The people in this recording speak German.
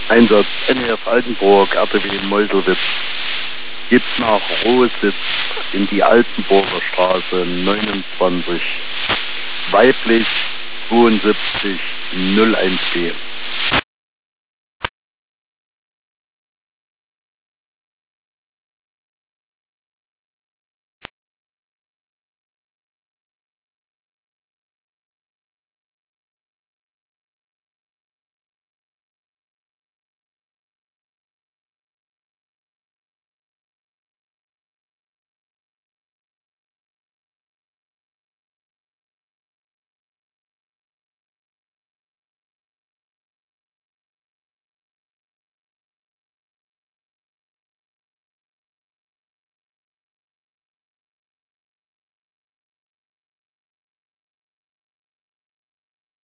Einsatz NEF Altenburg, RTW Meuselwitz. Gibt nach Rohsitz in die Altenburger Straße 29. Weiblich 72 01B.